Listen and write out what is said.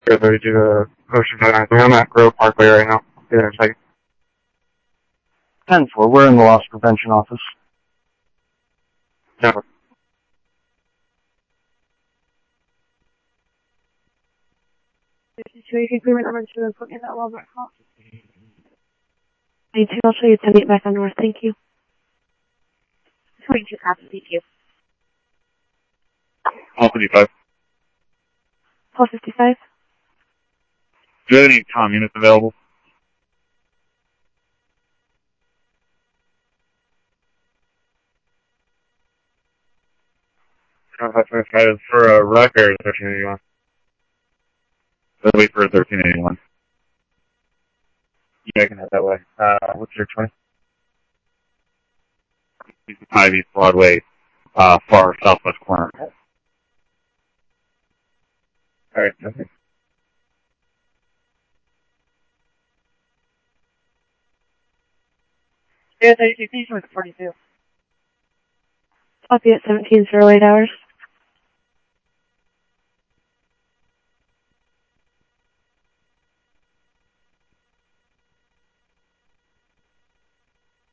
Ready to the Ocean Drive. I'm at Grove Parkway right now. Be there in a second. 10-4, we're in the loss prevention office. Never. So you can clear my number and put me in that Walmart call. Me too. I'll show you 10 back on north. Thank you. 22 copies, you. All 55. Call 55. Do you have any comm units available? For a record, 1381. Let's wait for 1381. Yeah, I can head that way. What's your 20? East Broadway, far southwest corner. Alright, okay. Yeah, 32 with 42. Copy at 17:08 hours.